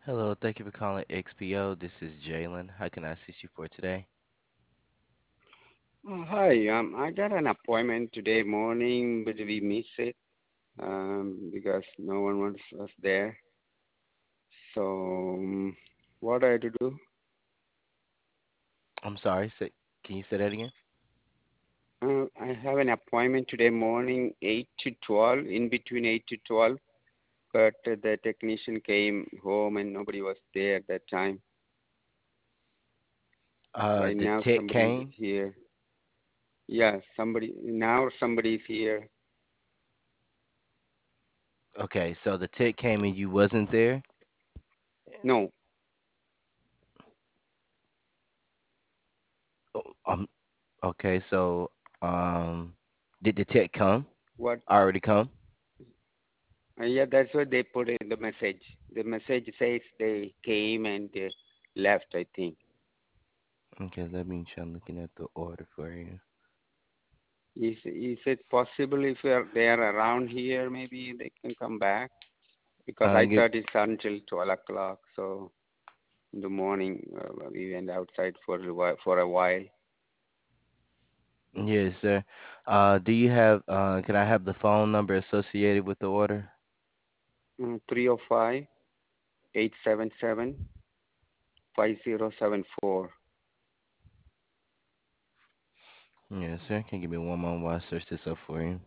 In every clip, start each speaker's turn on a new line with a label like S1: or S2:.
S1: Hello, thank you for calling XPO. This is Jalen. How can I assist you for today?
S2: Hi, I got an appointment today morning, but we missed it because no one was there. So, what I had to do?
S1: I'm sorry, can you say that again?
S2: I have an appointment today morning, 8 to 12, in between 8 to 12, but the technician came home and nobody was there at that time. Right
S1: The
S2: now,
S1: tech
S2: somebody is
S1: came.
S2: here. Yeah, somebody's here.
S1: Okay, so the tech came and you wasn't there?
S2: No,
S1: Oh, okay, so um, did the tech come?
S2: what?
S1: Already come?
S2: Yeah, that's what they put in the message. The message says they came and left, I think.
S1: Okay, let me try looking at the order for you.
S2: Is it possible if they are around here, maybe they can come back? Because I
S1: Give
S2: thought it's until 12 o'clock. So in the morning, we went outside for a while.
S1: Yes, sir. Do you have can I have the phone number associated with the order?
S2: 305
S1: Yes, sir. Can you give me one moment while I search this up for you?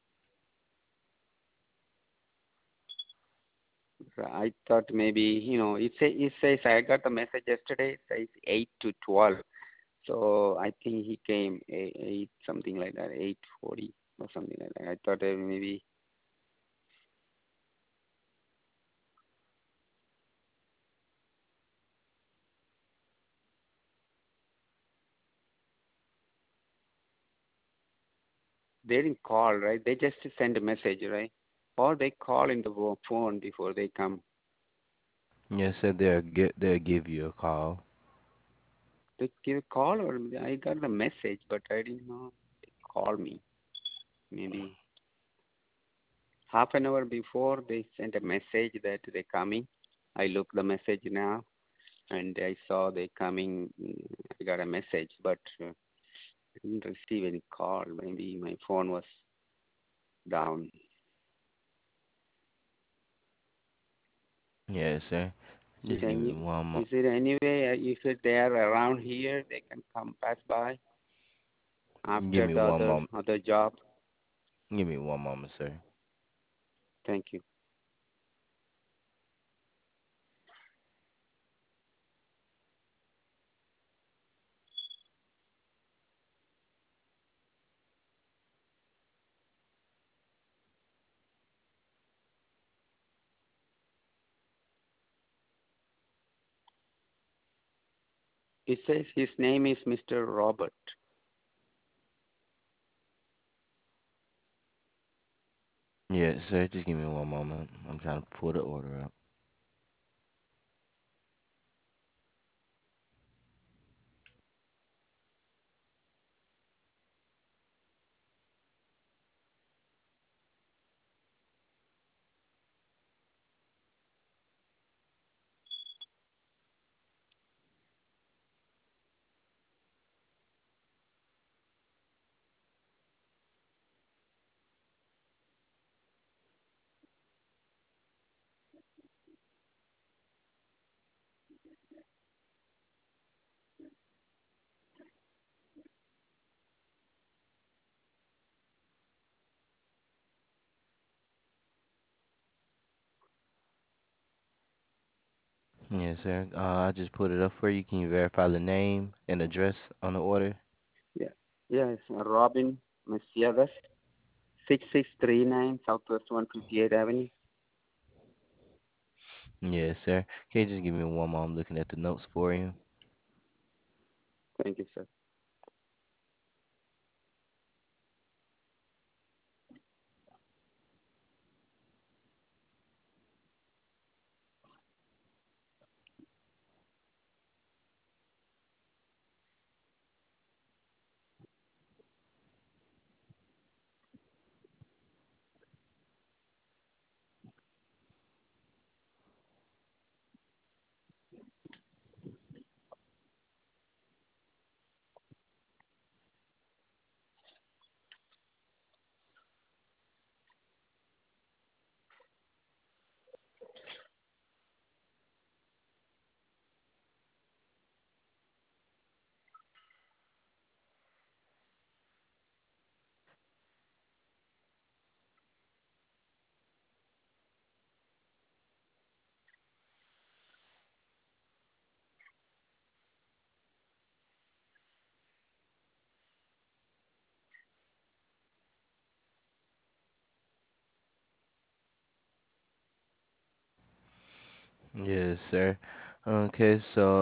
S2: I thought maybe, it says I got the message yesterday. It says 8 to 12. So I think he came eight something like that, 8:40 or something like that. I thought maybe they didn't call, right? They just send a message, right? Or they call in the phone before they come.
S1: Yes, sir. They'll give you a call.
S2: They give a call, or I got the message, but I didn't know they call me. Maybe half an hour before they sent a message that they're coming. I look the message now, and I saw they coming. I got a message, but I didn't receive any call. Maybe my phone was down.
S1: Yes, sir.
S2: Is
S1: Just
S2: it
S1: give me
S2: any
S1: one moment.
S2: is it any way if they are around here they can come pass by
S1: Give
S2: after
S1: me
S2: the
S1: one
S2: other
S1: moment.
S2: other job?
S1: Give me one moment, sir.
S2: Thank you. It says his name is Mr. Robert.
S1: Yes, sir. Just give me one moment. I'm trying to pull the order up. Yes, sir. I just put it up for you. Can you verify the name and address on the order?
S2: Yeah. Yes, Robin Messias, 6639 Southwest 158th Avenue.
S1: Yes, sir. Can you just give me one moment? I'm looking at the notes for you.
S2: Thank you, sir.
S1: Yes, sir. Okay, so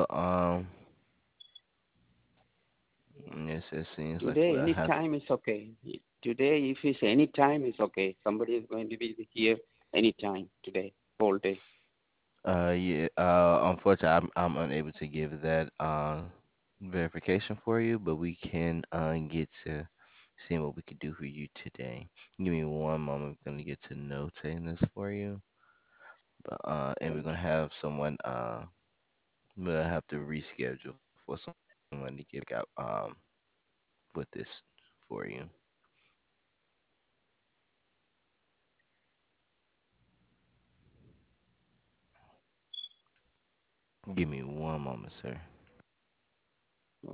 S1: yes, it seems like
S2: Today,
S1: we'll
S2: any
S1: have.
S2: time is okay. Today, if it's any time, is okay. Somebody is going to be here any time today, whole day.
S1: Yeah. Unfortunately, I'm unable to give that verification for you, but we can get to seeing what we could do for you today. Give me one moment. I'm gonna get to notating this for you. But and we're
S2: Thank
S1: gonna have someone we'll have to reschedule for someone to get back out with this for you. Give me one moment, sir.
S2: you.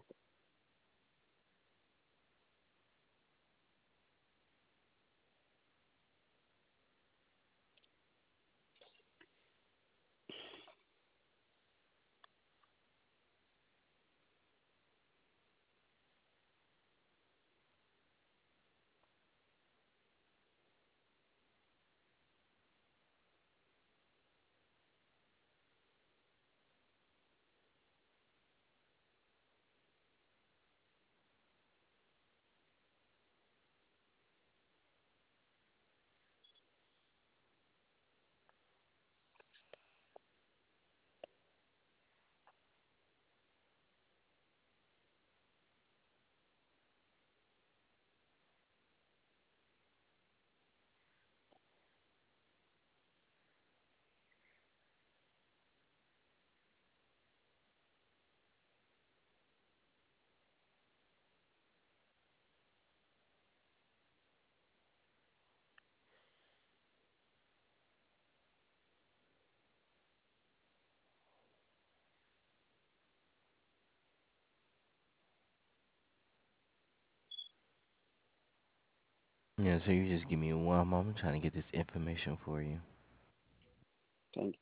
S1: Yeah, so you just give me one moment trying to get this information for you.
S2: Thank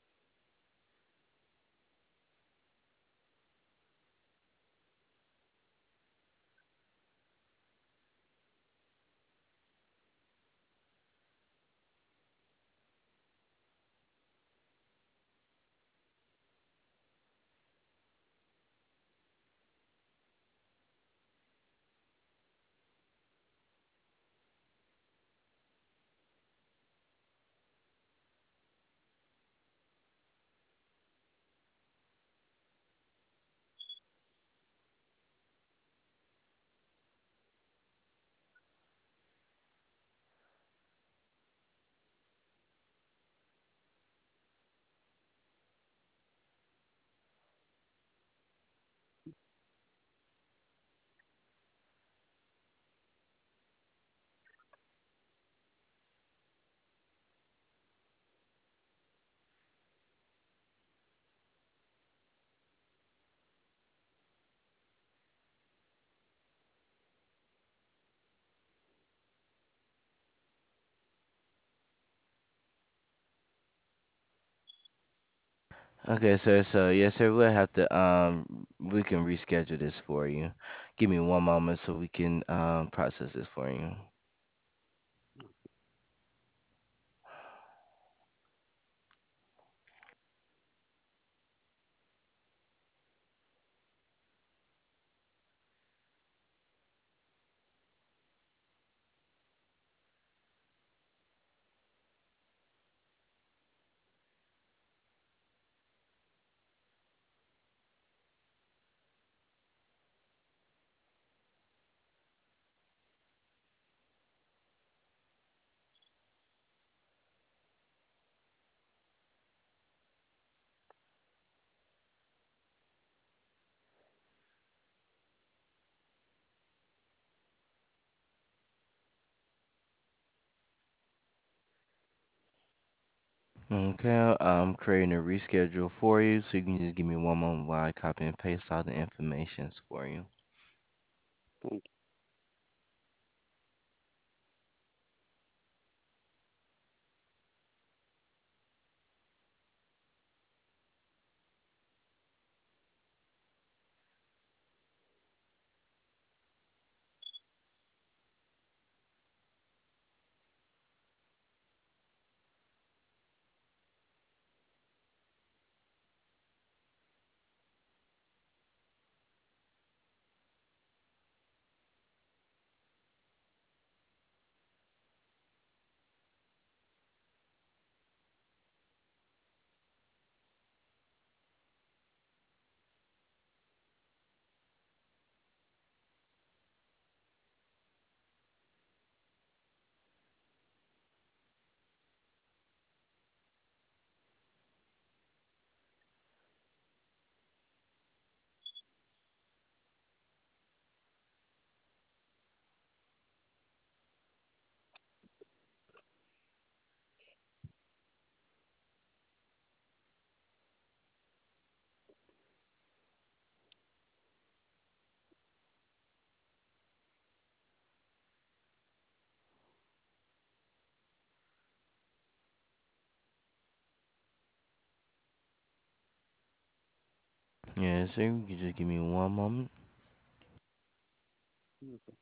S1: Okay, sir. So yes, sir. We'll have to we can reschedule this for you. Give me one moment so we can process this for you. Okay, I'm creating a reschedule for you, so you can just give me one moment while I copy and paste all the informations for you.
S2: thank
S1: Yes, sir. You can just give me one moment.
S2: Okay.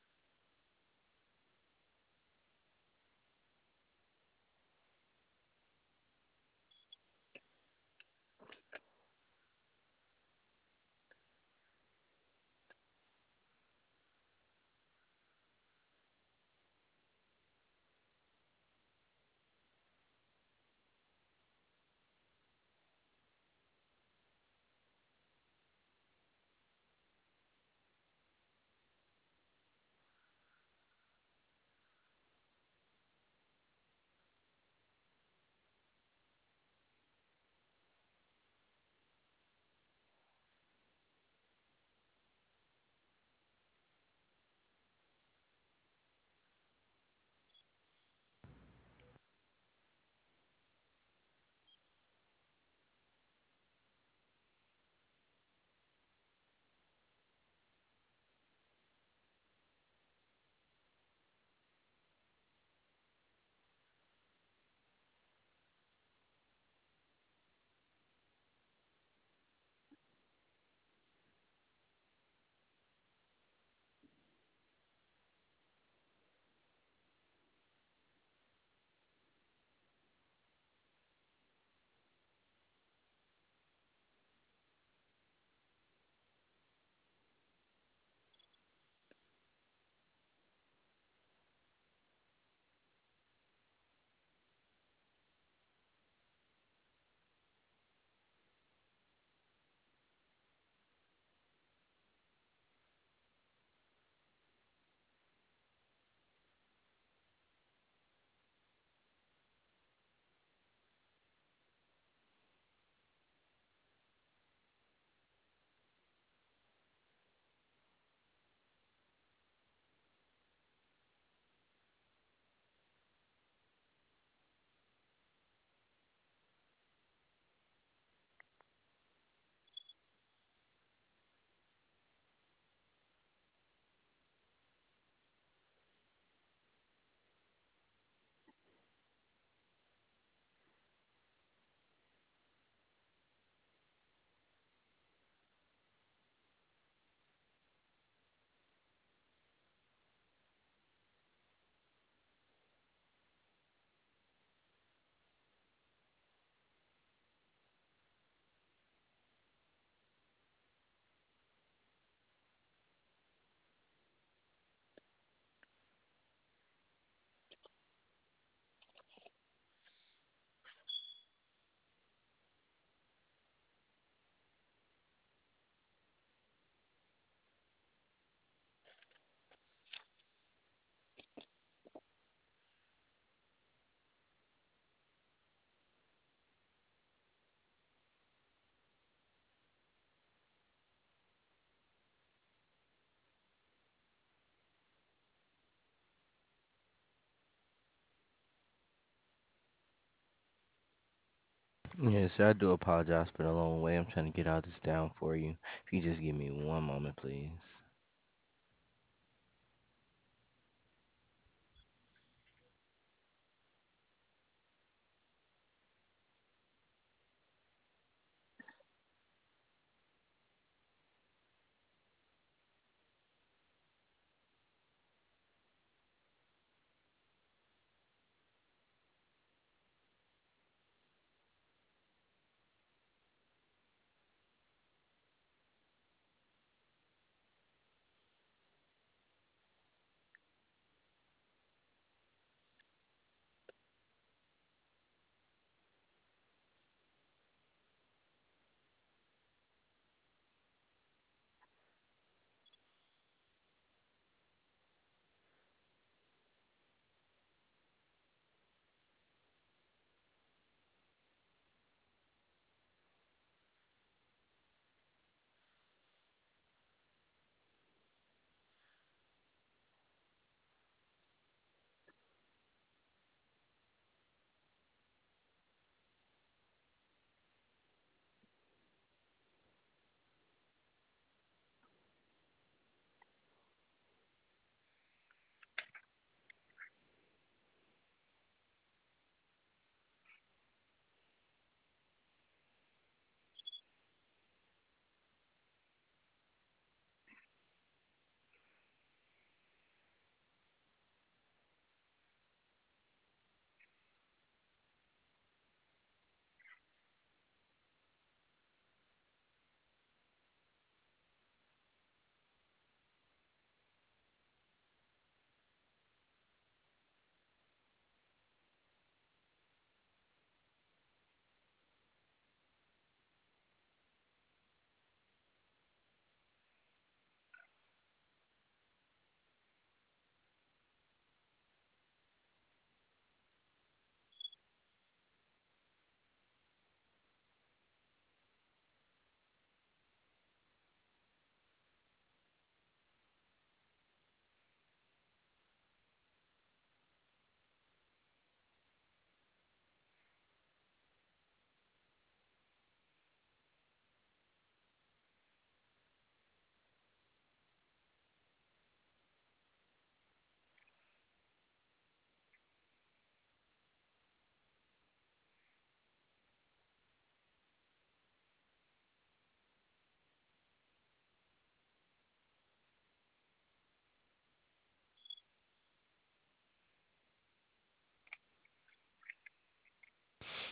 S1: Yes, sir. I do apologize for the long way. I'm trying to get all this down for you. If you just give me one moment, please.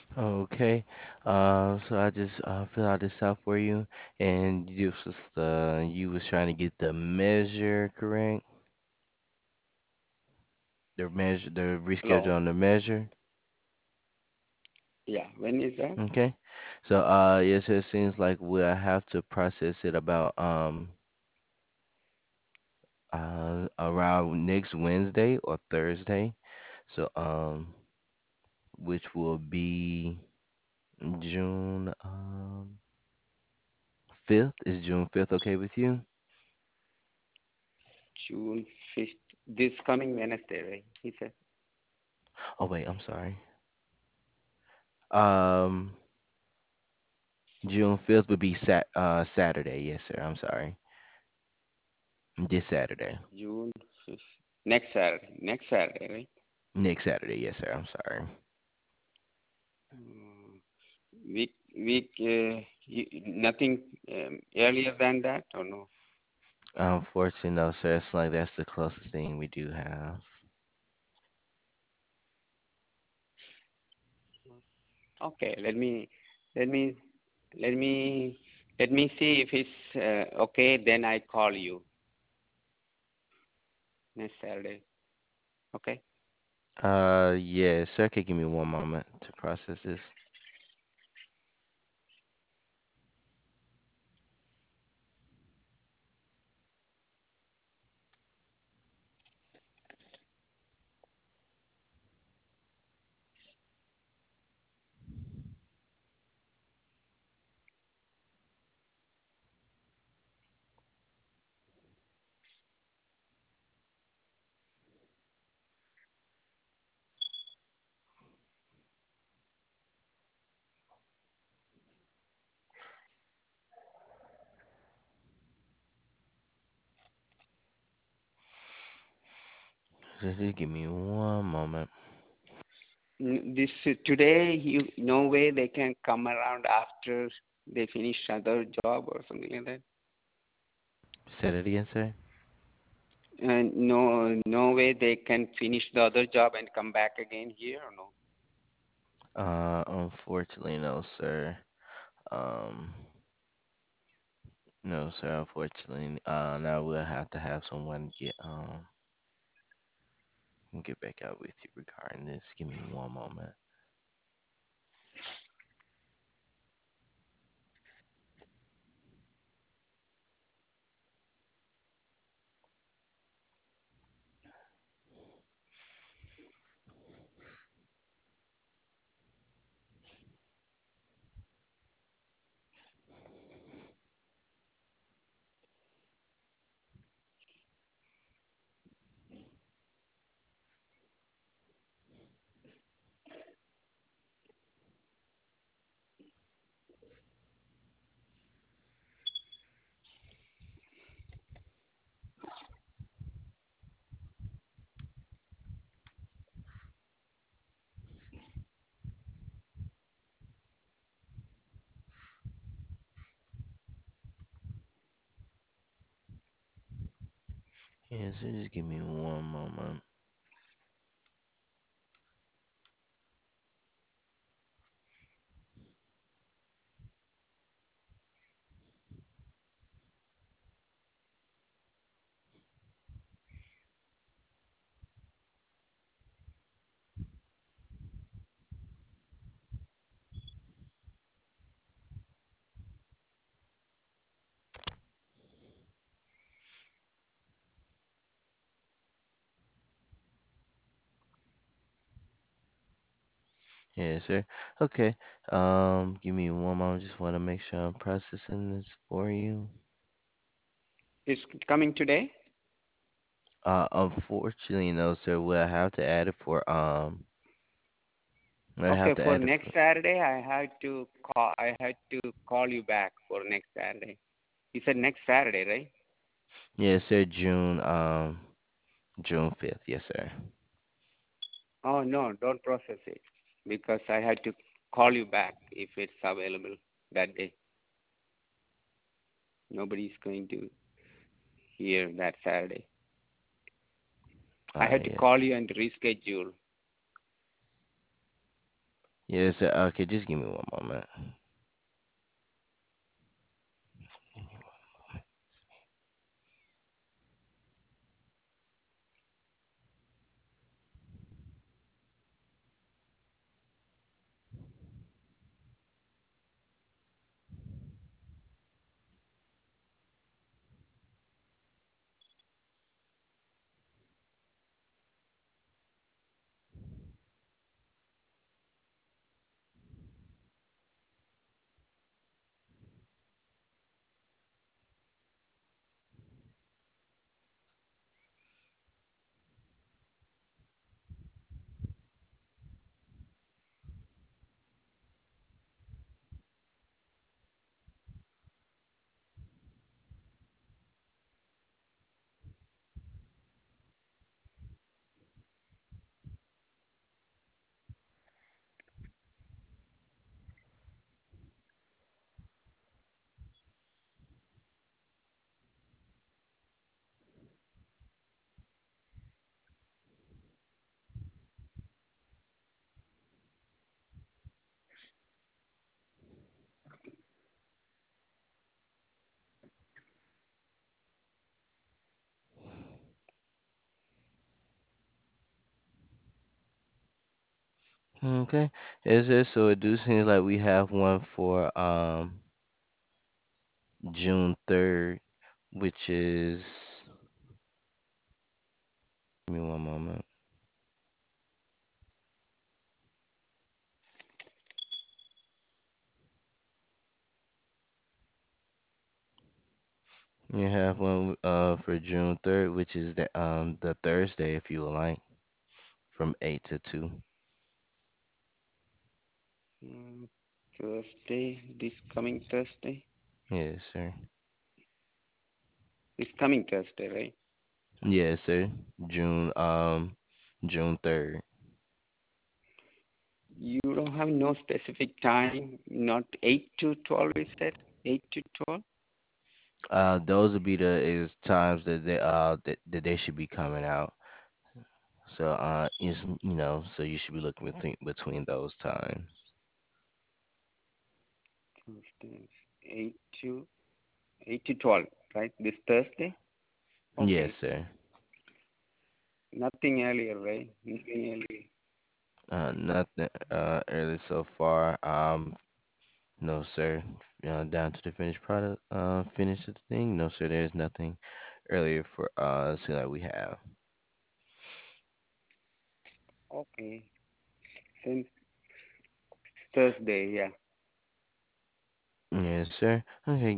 S1: Okay. So I just fill out this out for you, and you was trying to get the measure correct, the reschedule
S2: Hello.
S1: on the measure.
S2: Yeah. When is that?
S1: Okay. So yes, it seems like we'll have to process it about around next Wednesday or Thursday. So which will be June 5th. Is June 5th okay with you?
S2: June 5th. This coming Wednesday, right? He said.
S1: Oh wait, I'm sorry. Um, June 5th would be Saturday. Yes, sir. I'm sorry. This Saturday.
S2: June 5th. Next Saturday. Next Saturday, right?
S1: Next Saturday. Yes, sir. I'm sorry.
S2: Mm, nothing earlier than that, or no?
S1: Unfortunately, no, sir. It's like that's the closest thing we do have.
S2: Okay, let me, let me, let me see if it's okay. Then I call you next Saturday. Okay.
S1: Yeah, sir. Could give me one moment to process this. Just give me one moment.
S2: This today, you no way they can come around after they finish other job or something like that.
S1: Say that again, sir.
S2: And no way they can finish the other job and come back again here or no.
S1: Unfortunately, no, sir. Um, no, sir. Unfortunately, now we'll have to have someone get back out with you regarding this. Give me one moment. Yeah, so just give me one moment. Yeah, sir. Okay. Give me one moment. Just want to make sure I'm processing this for you.
S2: It's coming today.
S1: Unfortunately, no, sir. We'll have to add it for we'll have
S2: Okay,
S1: to
S2: for
S1: add it
S2: next
S1: for
S2: Saturday, I had to call you back for next Saturday. You said next Saturday, right?
S1: yeah, sir. June 5th. Yes, sir.
S2: Oh no, don't process it because I had to call you back if it's available that day. Nobody's going to hear that Saturday. I had to
S1: Yes.
S2: call you and reschedule.
S1: Yes, sir. Okay, just give me one moment. Okay. Is it so? It do seem like we have one for June 3rd, which is. Give me one moment. You have one for June 3rd, which is the Thursday, if you would like, from 8 to 2.
S2: Mm, Thursday, this coming Thursday.
S1: Yes, sir.
S2: This coming Thursday, right?
S1: Yes, sir. June 3rd.
S2: You don't have no specific time, not 8 to 12, you said? 8 to 12?
S1: Those would be the is times that they should be coming out. So is so you should be looking between those times.
S2: Thursday, 8 to 8 to 12, right? This Thursday?
S1: Yes,
S2: Okay.
S1: sir.
S2: Nothing earlier, right? Nothing earlier.
S1: Nothing early so far. No, sir. Down to the finished product. Finish of the thing. No, sir. There's nothing earlier for so that we have.
S2: Okay. Since Thursday, yeah.
S1: Yes, sir. Okay.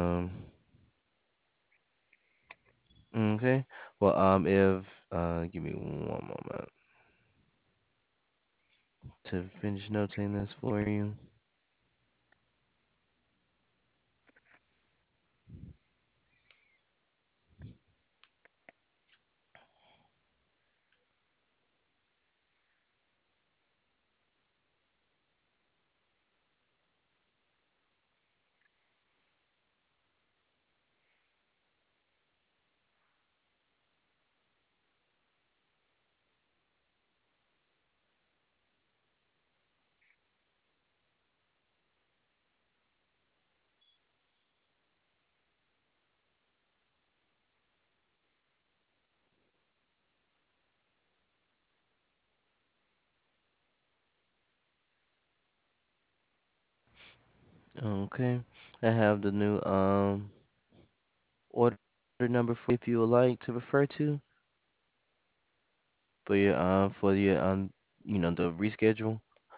S1: Okay. Well, if give me one moment to finish notating this for you. Okay. I have the new order number for you if you would like to refer to for your the reschedule.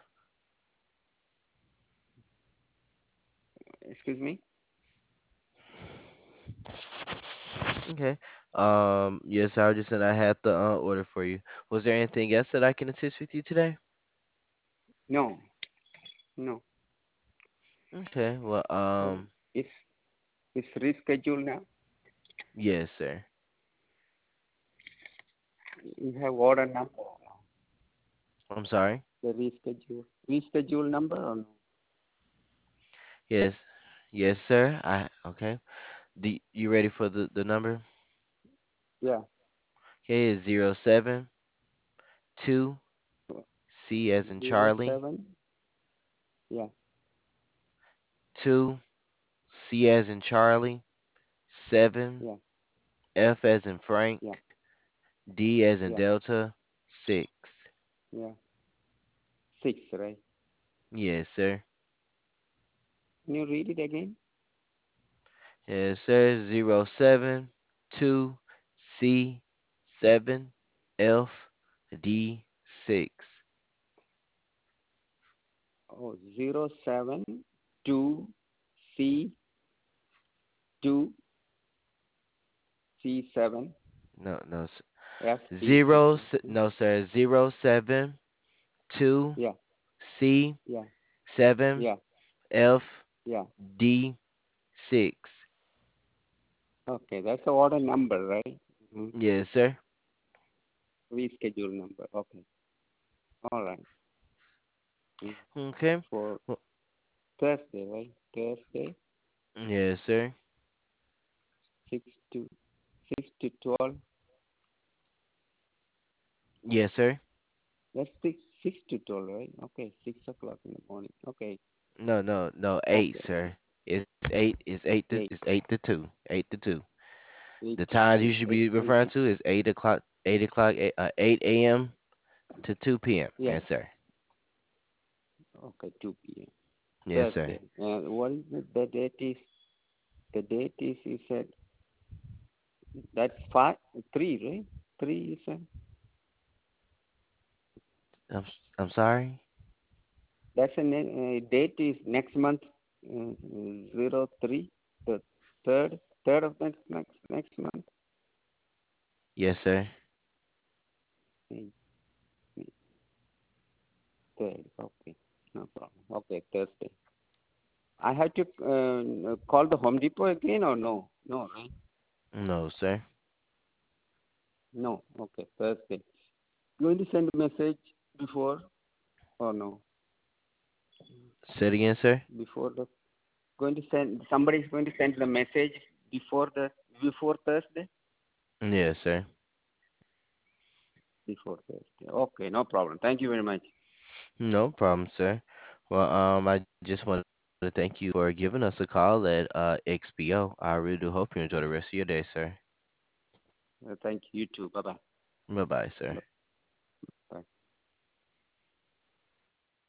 S2: Excuse me?
S1: Okay. Yes, I just said I had the order for you. Was there anything else that I can assist with you today?
S2: No, no.
S1: Okay. Well,
S2: So it's rescheduled now.
S1: yes, sir.
S2: You have order number,
S1: I'm sorry.
S2: the reschedule number or no?
S1: Yes. Yes, sir. I okay. You ready for the number?
S2: Yeah.
S1: Okay, it's 072 C as in
S2: Zero
S1: Charlie,
S2: seven. Yeah.
S1: 2, C as in Charlie, 7,
S2: Yeah.
S1: F as in Frank,
S2: Yeah.
S1: D as in
S2: Yeah.
S1: Delta, 6.
S2: Yeah. Six, right?
S1: Yes, sir.
S2: Can you read it again?
S1: Yes, sir. 072 C 7 F D 6.
S2: Oh, 072 C 2 C7
S1: No, no,
S2: FD6. Okay.
S1: no, sir. 072
S2: Yeah.
S1: C
S2: Yeah.
S1: 7
S2: Yeah.
S1: F
S2: Yeah.
S1: D 6.
S2: Okay. That's the order number, right? Mm-hmm.
S1: Yes, sir.
S2: Reschedule number. Okay. All right. Mm.
S1: Okay.
S2: For
S1: Well,
S2: Thursday, right? Thursday,
S1: yes, sir.
S2: 6 to 12.
S1: Yes, sir.
S2: That's 6 to 12, right? Okay. 6 o'clock in the morning. Okay.
S1: No, no, no. 8,
S2: Okay.
S1: sir. It's
S2: 8.
S1: 8 to 2. 8 to 2.
S2: 8
S1: The
S2: to
S1: times
S2: 2.
S1: you should
S2: 8,
S1: be
S2: 8
S1: referring
S2: to
S1: to is 8 o'clock, 8 a.m. to 2 p.m.
S2: Yeah.
S1: Yes, sir.
S2: Okay. 2 p.m.
S1: Yes, sir.
S2: Thursday. What is the date is? The date is, you said, that's 5, 3, right? 3, you said?
S1: I'm sorry.
S2: That's a date is next month, 03, the third of next month.
S1: Yes, sir.
S2: Mm, Third, okay, no problem. Okay, Thursday. I have to call the Home Depot again or no? No, right?
S1: No, sir.
S2: No. Okay, Thursday. Going to send a message before or no?
S1: Say it again, sir.
S2: Before the going to send somebody is going to send the message before the before Thursday.
S1: Yes, sir.
S2: Before Thursday. Okay, no problem. Thank you very much.
S1: No problem, sir. Well, I just want to thank you for giving us a call at XPO. I really do hope you enjoy the rest of your day, sir.
S2: Thank you. You too. Bye bye.
S1: Bye bye, sir.